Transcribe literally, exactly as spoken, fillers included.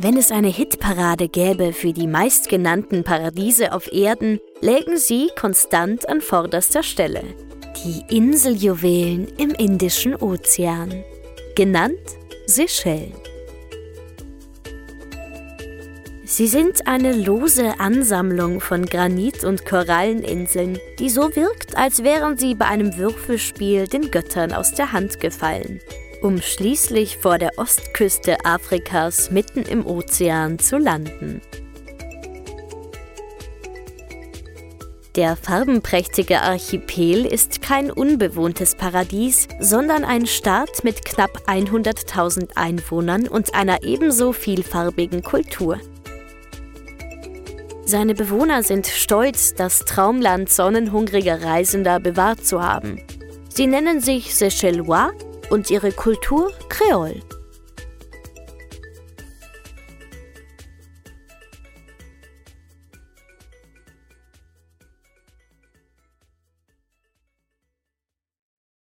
Wenn es eine Hitparade gäbe für die meistgenannten Paradiese auf Erden, lägen sie konstant an vorderster Stelle. Die Inseljuwelen im Indischen Ozean, genannt Seychellen. Sie sind eine lose Ansammlung von Granit- und Koralleninseln, die so wirkt, als wären sie bei einem Würfelspiel den Göttern aus der Hand gefallen, um schließlich vor der Ostküste Afrikas mitten im Ozean zu landen. Der farbenprächtige Archipel ist kein unbewohntes Paradies, sondern ein Staat mit knapp hunderttausend Einwohnern und einer ebenso vielfarbigen Kultur. Seine Bewohner sind stolz, das Traumland sonnenhungriger Reisender bewahrt zu haben. Sie nennen sich Seychellois und ihre Kultur Kreol.